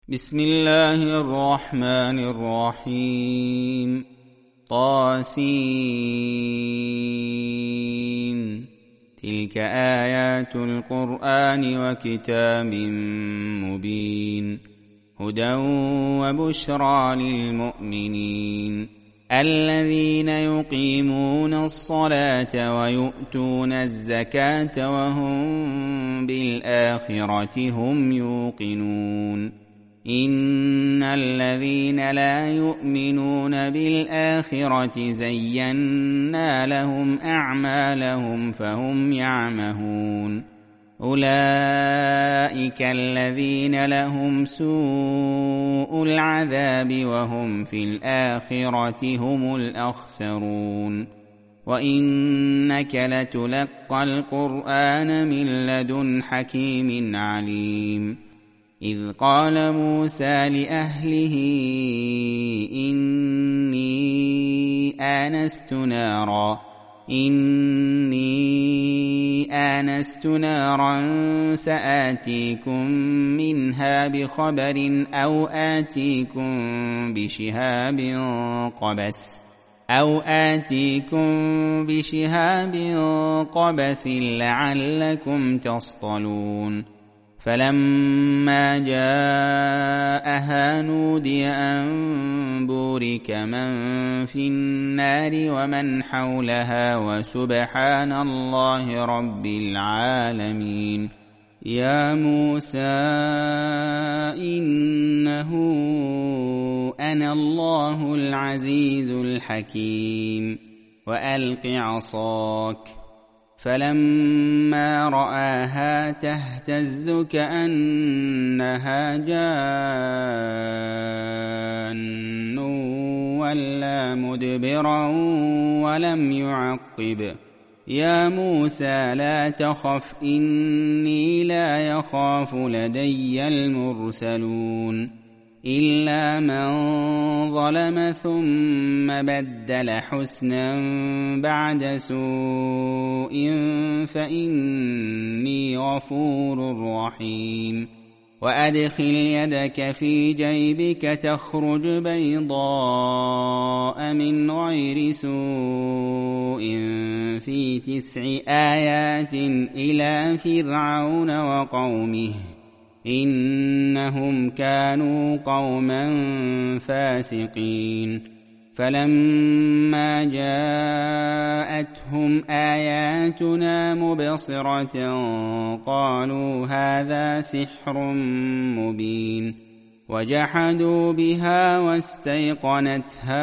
بسم الله الرحمن الرحيم. طاسين. تلك آيات القرآن وكتاب مبين، هدى وبشرى للمؤمنين الذين يقيمون الصلاة ويؤتون الزكاة وهم بالآخرة هم يوقنون. إن الذين لا يؤمنون بالآخرة زينا لهم أعمالهم فهم يعمهون. أولئك الذين لهم سوء العذاب وهم في الآخرة هم الأخسرون. وإنك لتلقى القرآن من لدن حكيم عليم. إذ قال موسى لأهله إني آنست نارا سآتيكم منها بخبر أو آتيكم بشهاب قبس لعلكم تصطلون. فلما جاءها نودي أن بورك من في النار ومن حولها وسبحان الله رب العالمين. يا موسى إنه أنا الله العزيز الحكيم وألق عصاك. فلما رآها تهتز كأنها جان ولا مدبرا ولم يعقب. يا موسى لا تخف إني لا يخاف لدي المرسلون. إلا من ظلم ثم بدل حسنا بعد سوء فإني غفور رحيم. وأدخل يدك في جيبك تخرج بيضاء من غير سوء في 9 آيات إلى فرعون وقومه إنهم كانوا قوما فاسقين. فلما جاءتهم آياتنا مبصرة قالوا هذا سحر مبين. وجحدوا بها واستيقنتها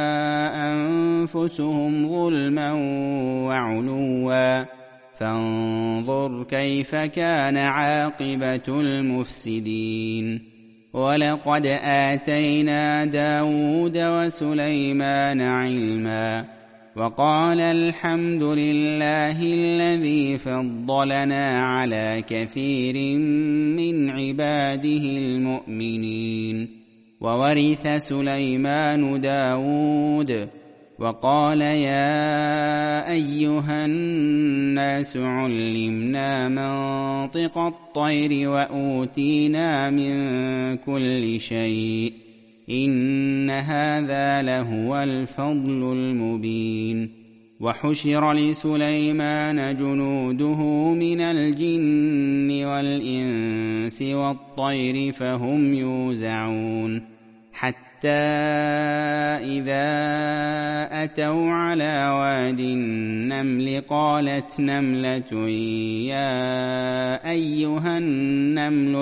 أنفسهم ظلما وعلوا فانظر كيف كان عاقبة المفسدين. ولقد آتينا داود وسليمان علما وقال الحمد لله الذي فضلنا على كثير من عباده المؤمنين. وورث سليمان داود وقال يا أيها الناس علمنا منطق الطير وأوتينا من كل شيء إن هذا لهو الفضل المبين. وحشر لسليمان جنوده من الجن والإنس والطير فهم يوزعون. حتى إذا أتوا على واد النمل قالت نملة يا أيها النمل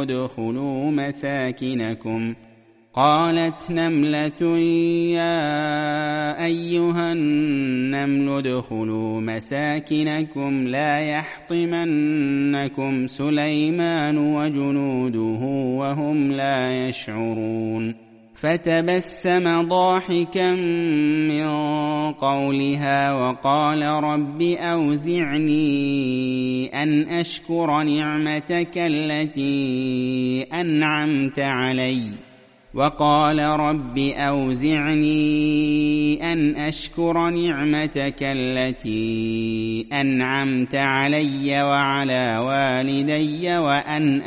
ادخلوا مساكنكم لا يحطمنكم سليمان وجنوده وهم لا يشعرون. فتبسم ضاحكا من قولها وقال رب أوزعني أن أشكر نعمتك التي أنعمت علي وقال رب أوزعني أن أشكر نعمتك التي أنعمت علي وعلى والدي وأن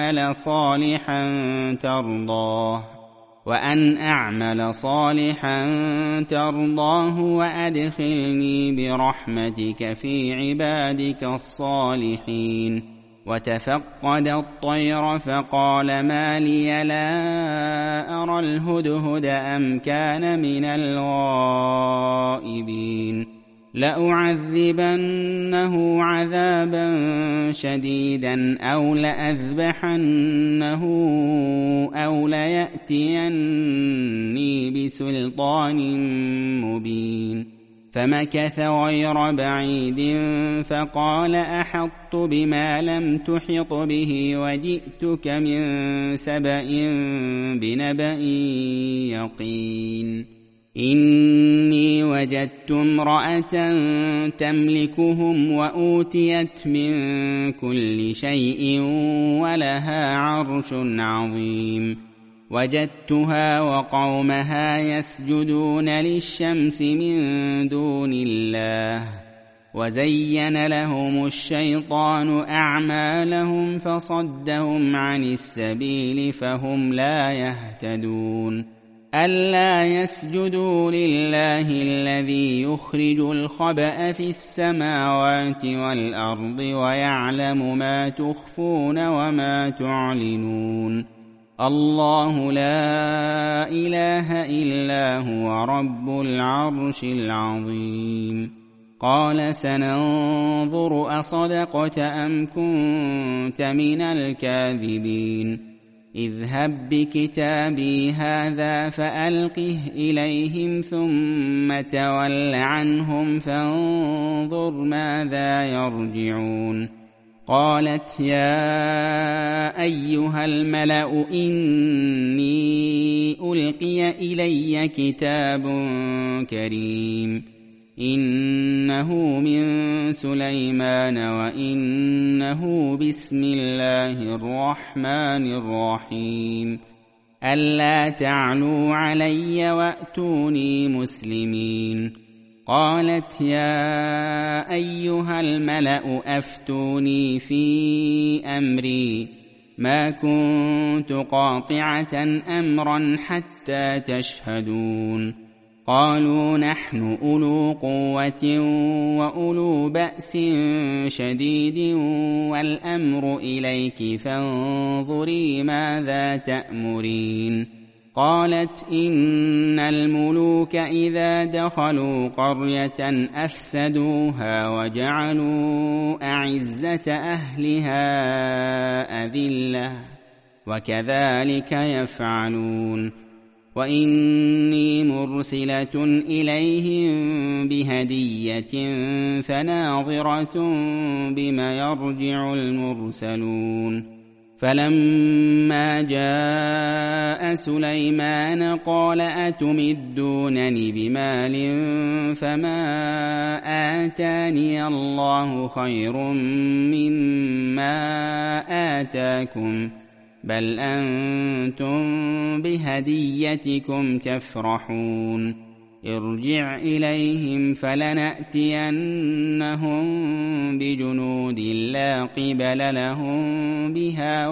أعمل صالحا ترضاه وأدخلني برحمتك في عبادك الصالحين. وتفقد الطير فقال ما لي لا أرى الهدهد أم كان من الغائبين لأعذبنه عذابا شديدا أو لأذبحنه أو ليأتيني بسلطان مبين. فمكث غير بعيد فقال أحطت بما لم تحط به وجئتك من سبأ بنبأ يقين. إني وجدت امرأة تملكهم وأوتيت من كل شيء ولها عرش عظيم. وجدتها وقومها يسجدون للشمس من دون الله وزين لهم الشيطان أعمالهم فصدهم عن السبيل فهم لا يهتدون. ألا يسجدوا لله الذي يخرج الخبأ في السماوات والأرض ويعلم ما تخفون وما تعلنون. الله لا إله إلا هو رب العرش العظيم. قال سننظر أصدقت أم كنت من الكاذبين. اذهب بكتابي هذا فألقه إليهم ثم تول عنهم فانظر ماذا يرجعون. قالت يا أيها الملأ إني ألقي إلي كتاب كريم إنه من سليمان وإنه بسم الله الرحمن الرحيم ألا تعلوا علي وأتوني مسلمين. قالت يا أيها الملأ أفتوني في أمري ما كنت قاطعة أمرا حتى تشهدون. قالوا نحن أولو قوة وأولو بأس شديد والأمر إليك فانظري ماذا تأمرين. قالت إن الملوك إذا دخلوا قرية أفسدوها وجعلوا أعزة أهلها أذلة وكذلك يفعلون. وإني مرسلة إليهم بهدية فناظرة بما يرجع المرسلون. فلما جاء سليمان قال أتمدونني بمال فما آتاني الله خير مما آتاكم بل أنتم بهديتكم تفرحون. ارجع إليهم فلنأتينهم بجنود لا قبل لهم بها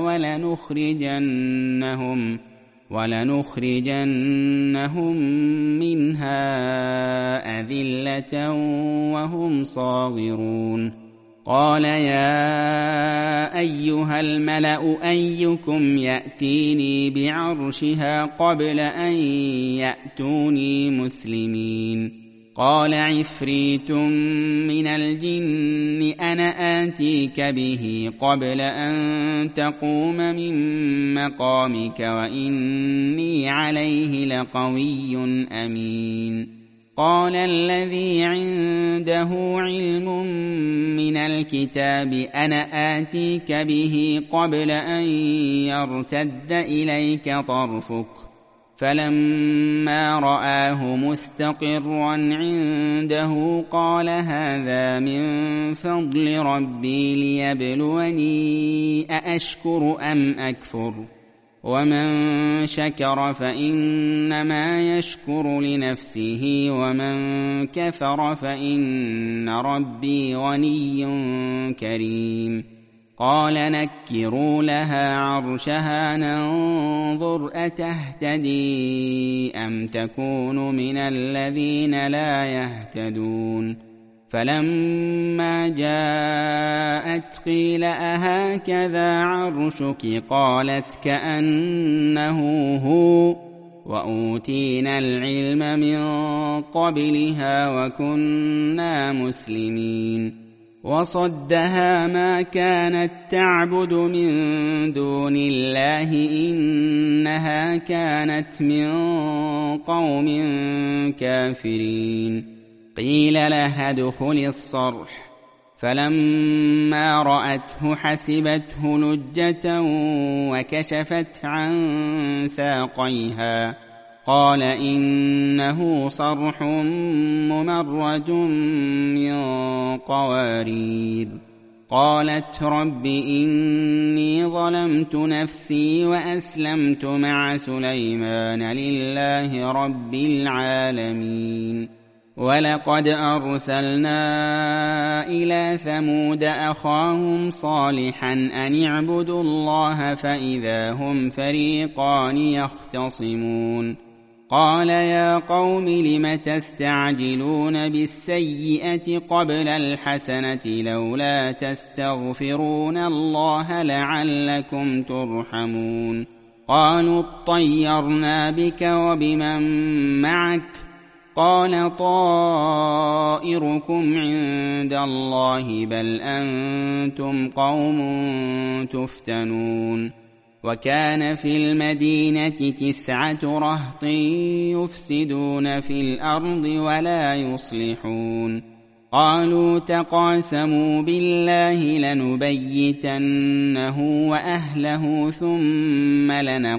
ولنخرجنهم منها أذلة وهم صاغرون. قال يا أيها الملأ أيكم يأتيني بعرشها قبل أن يأتوني مسلمين. قال عفريت من الجن أنا آتيك به قبل أن تقوم من مقامك وإني عليه لقوي أمين. قال الذي عنده علم من الكتاب أنا آتيك به قبل أن يرتد إليك طرفك فلما رآه مستقرا عنده قال هذا من فضل ربي ليبلوني أأشكر أم أكفر ومن شكر فإنما يشكر لنفسه ومن كفر فإن ربي غني كريم. قال نكروا لها عرشها ننظر أتهتدي أم تكون من الذين لا يهتدون. فلما جاءت قيل أهكذا عرشك قالت كأنه هو وأوتينا العلم من قبلها وكنا مسلمين. وصدها ما كانت تعبد من دون الله إنها كانت من قوم كافرين. قيل لها ادخل الصرح فلما رأته حسبته لجة وكشفت عن ساقيها قال إنه صرح ممرد من قوارير. قالت رب إني ظلمت نفسي وأسلمت مع سليمان لله رب العالمين. ولقد أرسلنا إلى ثمود أخاهم صالحا أن اعبدوا الله فإذا هم فريقان يختصمون. قال يا قوم لم تستعجلون بالسيئة قبل الحسنة لولا تستغفرون الله لعلكم ترحمون. قالوا اطيرنا بك وبمن معك قال طائركم عند الله بل أنتم قوم تفتنون. وكان في المدينة 9 رهط يفسدون في الأرض ولا يصلحون. قالوا تقاسموا بالله لنبيتنه وأهله ثم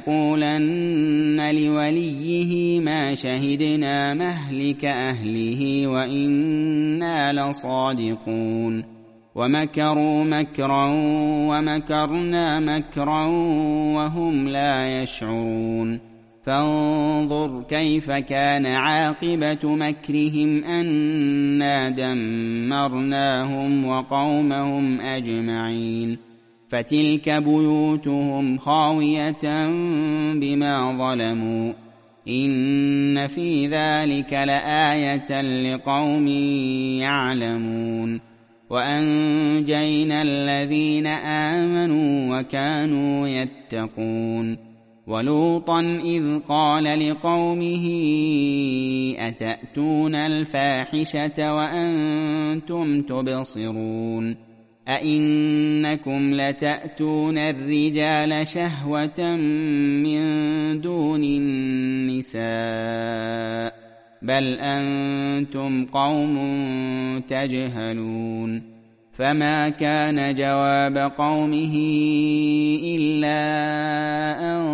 لنقولن لوليه ما شهدنا مهلك أهله وإنا لصادقون. ومكروا مكرا ومكرنا مكرا وهم لا يشعرون. فانظر كيف كان عاقبة مكرهم أنا دمرناهم وقومهم أجمعين. فتلك بيوتهم خاوية بما ظلموا إن في ذلك لآية لقوم يعلمون. وأنجينا الذين آمنوا وكانوا يتقون. ولوطا إذ قال لقومه أتأتون الفاحشة وأنتم تبصرون أئنكم لتأتون الرجال شهوة من دون النساء بل أنتم قوم تجهلون. فما كان جواب قومه إلا أن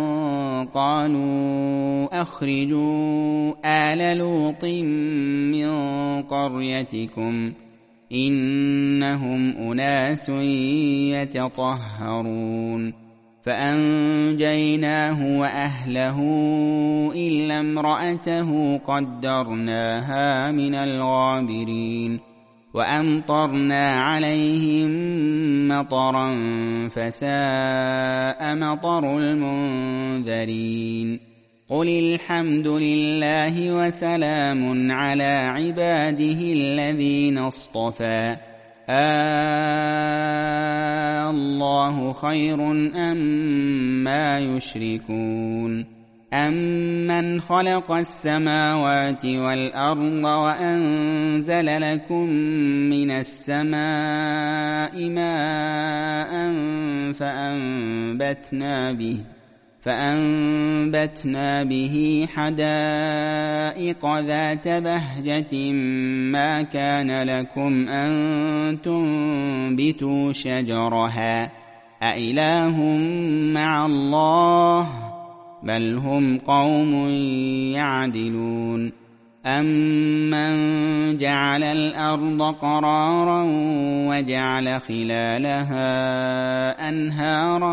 قالوا أخرجوا آل لوط من قريتكم إنهم أناس يتطهرون. فأنجيناه وأهله إلا امرأته قدرناها من الغابرين. وأمطرنا عليهم مطرا فساء مطر المنذرين. قل الحمد لله وسلام على عباده الذين اصطفى الله خير أما يشركون. أمن خلق السماوات والأرض وأنزل لكم من السماء ماء فأنبتنا به حدائق ذات بهجة ما كان لكم أن تنبتوا شجرها أإله مع الله بل هم قوم يعدلون. أَمَّنْ جَعَلَ الْأَرْضَ قَرَارًا وَجَعَلَ خِلَالَهَا أَنْهَارًا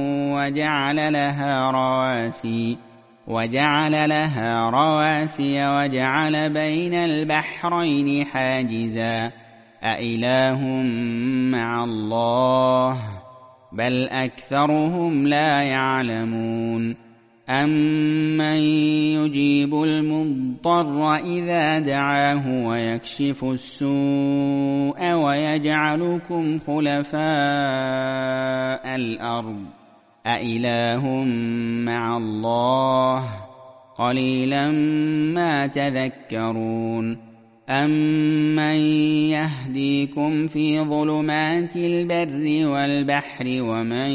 وَجَعَلَ لَهَا رَوَاسِيَ وَجَعَلَ بَيْنَ الْبَحْرَيْنِ حَاجِزًا أَإِلَٰهٌ مَّعَ اللَّهِ بَلْ أَكْثَرُهُمْ لَا يَعْلَمُونَ أَمَّن يُجِيبُ الْمُضْطَرَّ إِذَا دَعَاهُ وَيَكْشِفُ السُّوءَ وَيَجْعَلُكُمْ خُلَفَاءَ الْأَرْضِ أَإِلَٰهٌ مَّعَ اللَّهِ قَلِيلًا مَّا تَذَكَّرُونَ أَمَّن يَهْدِيكُمْ فِي ظُلُمَاتِ الْبَرِّ وَالْبَحْرِ وَمَن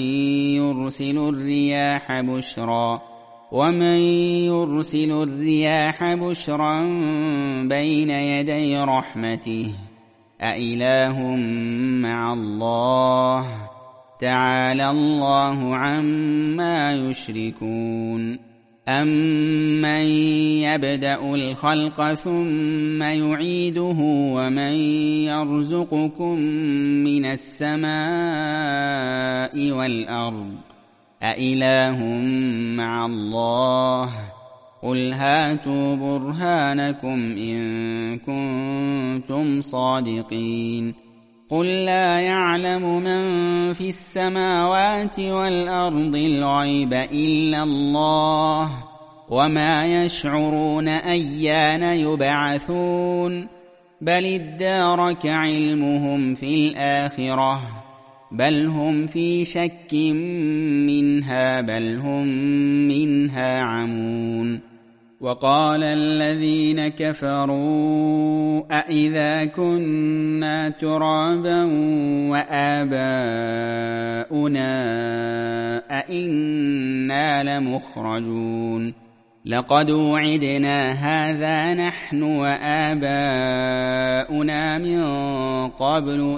يُرْسِلُ الرِّيَاحَ بُشْرًا بَيْنَ يَدَيْ رَحْمَتِهِ أَإِلَٰهٌ مَّعَ اللَّهِ تَعَالَى اللَّهُ عَمَّا يُشْرِكُونَ أَمَّن يَبْدَأُ الْخَلْقَ ثُمَّ يُعِيدُهُ وَمَن يَرْزُقُكُم مِّنَ السَّمَاءِ وَالْأَرْضِ أَإِلَٰهٌ مَّعَ اللَّهِ قُلْ هَاتُوا بُرْهَانَكُمْ إِن كُنتُمْ صَادِقِينَ قُل لَّا يَعْلَمُ مَن فِي السَّمَاوَاتِ وَالْأَرْضِ الْغَيْبَ إِلَّا اللَّهُ وَمَا يَشْعُرُونَ أَيَّانَ يُبْعَثُونَ بَلِ ادَّارَكَ عِلْمُهُمْ فِي الْآخِرَةِ بَلْ هُمْ فِي شَكٍّ مِّنْهَا بَلْ هُم مِّنْهَا عَمُونَ وَقَالَ الَّذِينَ كَفَرُوا أَإِذَا كُنَّا تُرَابًا وَآبَاؤُنَا أَإِنَّا لَمُخْرَجُونَ لَقَدْ وُعِدْنَا هَٰذَا نَحْنُ وَآبَاؤُنَا مِن قَبْلُ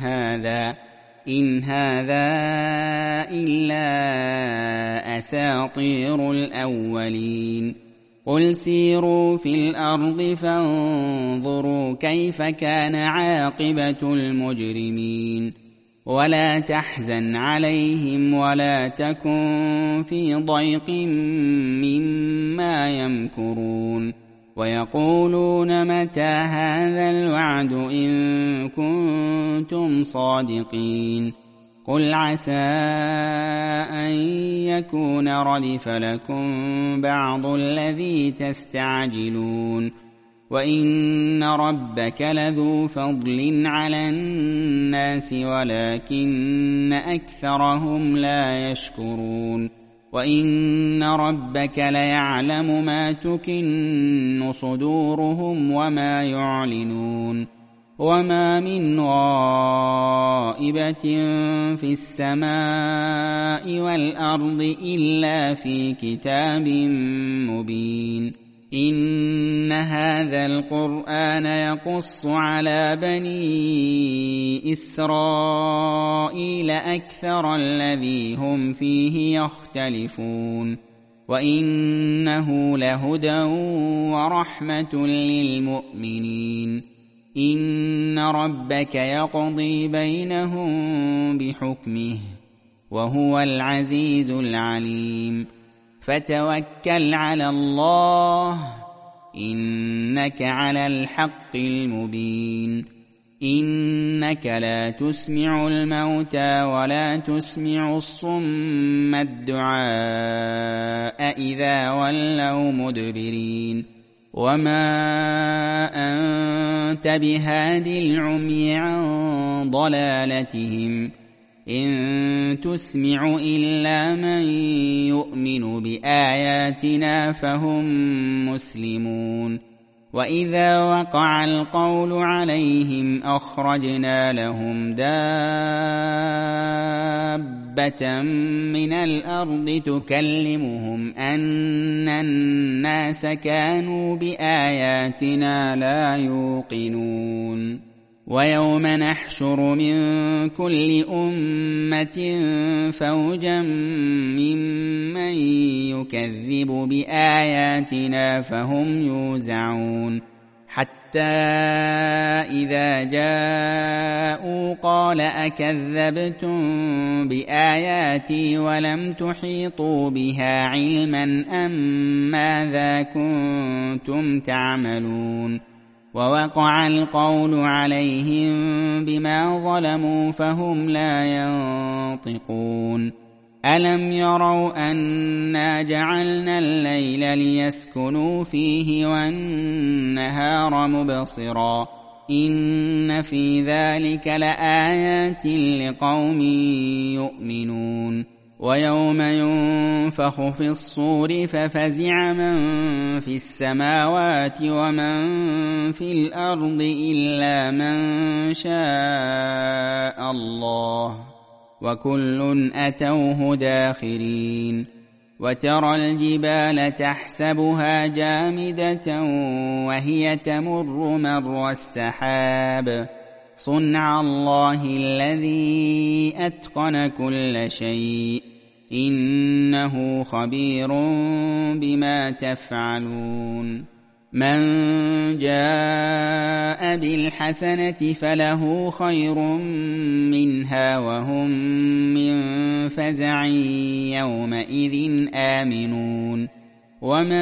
إِنْ هَٰذَا إِلَّا أَسَاطِيرُ الْأَوَّلِينَ قُلْ سِيرُوا فِي الْأَرْضِ فَانظُرُوا كَيْفَ كَانَ عَاقِبَةُ الْمُجْرِمِينَ وَلَا تَحْزَنْ عَلَيْهِمْ وَلَا تَكُن فِي ضَيْقٍ مِّمَّا يَمْكُرُونَ وَيَقُولُونَ مَتَىٰ هَٰذَا الْوَعْدُ إِن كُنتُمْ صَادِقِينَ قُلْ عَسَىٰ أَن يَكُونَ رَدِفَ لَكُم بَعْضُ الَّذِي تَسْتَعْجِلُونَ وَإِنَّ رَبَّكَ لَذُو فَضْلٍ عَلَى النَّاسِ وَلَٰكِنَّ أَكْثَرَهُمْ لَا يَشْكُرُونَ وَإِنَّ رَبَّكَ لَيَعْلَمُ مَا تُكِنُّ صُدُورُهُمْ وَمَا يُعْلِنُونَ وَمَا مِنْ غَائِبَةٍ فِي السَّمَاءِ وَالْأَرْضِ إِلَّا فِي كِتَابٍ مُّبِينٍ إِنَّ هَٰذَا الْقُرْآنَ يَقُصُّ عَلَىٰ بَنِي إِسْرَائِيلَ أَكْثَرَ الَّذِي هُمْ فِيهِ يَخْتَلِفُونَ وَإِنَّهُ لَهُدًى وَرَحْمَةٌ لِّلْمُؤْمِنِينَ إِنَّ رَبَّكَ يَقْضِي بَيْنَهُم بِحُكْمِهِ وَهُوَ الْعَزِيزُ الْعَلِيمُ فَتَوَكَّلْ عَلَى اللَّهِ إِنَّكَ عَلَى الْحَقِّ الْمُبِينِ إِنَّكَ لَا تُسْمِعُ الْمَوْتَىٰ وَلَا تُسْمِعُ الصُّمَّ الدُّعَاءَ إِذَا وَلَّوْا مُدْبِرِينَ وَمَا أَنتَ بِهَادِ الْعُمْيِ عَن ضَلَالَتِهِمْ إِن تُسْمِعُ إِلَّا مَن يُؤْمِنُ بِآيَاتِنَا فَهُم مُّسْلِمُونَ وَإِذَا وَقَعَ الْقَوْلُ عَلَيْهِمْ أَخْرَجْنَا لَهُمْ دَابَّةً مِّنَ الْأَرْضِ تُكَلِّمُهُمْ أَنَّ النَّاسَ كَانُوا بِآيَاتِنَا لَا يُوقِنُونَ ويوم نحشر من كل أمة فوجا ممن يكذب بآياتنا فهم يوزعون حتى إذا جاءوا قال أكذبتم بآياتي ولم تحيطوا بها علما أم ماذا كنتم تعملون ووقع القول عليهم بما ظلموا فهم لا ينطقون ألم يروا أنا جعلنا الليل ليسكنوا فيه والنهار مبصرا إن في ذلك لآيات لقوم يؤمنون ويوم ينفخ في الصور ففزع من في السماوات ومن في الأرض إلا من شاء الله وكل أتوه داخرين وترى الجبال تحسبها جامدة وهي تمر مر السحاب صنع الله الذي أتقن كل شيء إنه خبير بما تفعلون من جاء بالحسنة فله خير منها وهم من فزع يومئذ آمنون ومن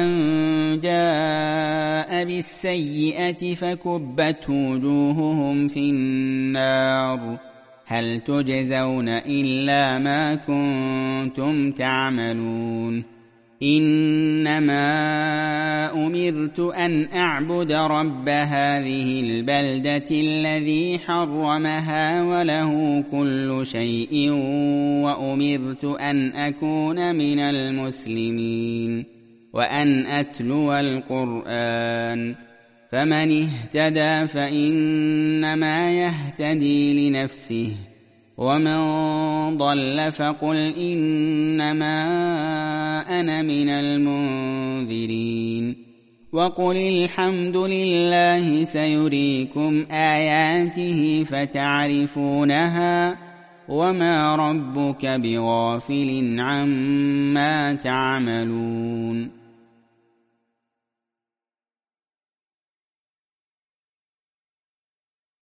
جاء بالسيئة فكبت وجوههم في النار هل تجزون إلا ما كنتم تعملون إنما أمرت أن أعبد رب هذه البلدة الذي حرمها وله كل شيء وأمرت أن أكون من المسلمين وأن أتلو القرآن فمن اهتدى فإنما يهتدي لنفسه ومن ضل فقل إنما أنا من المنذرين وقل الحمد لله سيريكم آياته فتعرفونها وما ربك بغافل عما تعملون